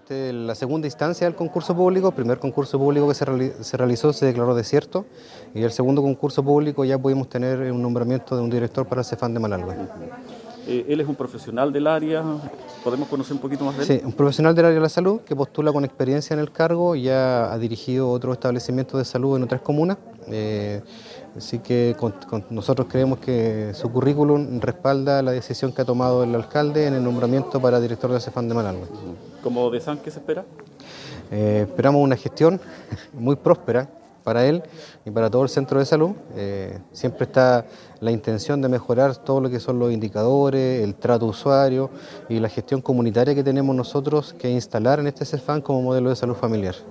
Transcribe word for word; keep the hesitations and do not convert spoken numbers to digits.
Esta es la segunda instancia del concurso público. El primer concurso público que se, reali se realizó se declaró desierto, y el segundo concurso público ya pudimos tener un nombramiento de un director para el Cefam de Malalhue. Eh, él es un profesional del área, ¿podemos conocer un poquito más de él? Sí, un profesional del área de la salud que postula con experiencia en el cargo, ya ha dirigido otros establecimientos de salud en otras comunas, eh, así que con, con nosotros creemos que su currículum respalda la decisión que ha tomado el alcalde en el nombramiento para director del Cefam de Malalhue. ¿Como de San qué se espera? Eh, esperamos una gestión muy próspera para él y para todo el centro de salud. Eh, siempre está la intención de mejorar todo lo que son los indicadores, el trato usuario y la gestión comunitaria que tenemos nosotros que instalar en este Cefam como modelo de salud familiar.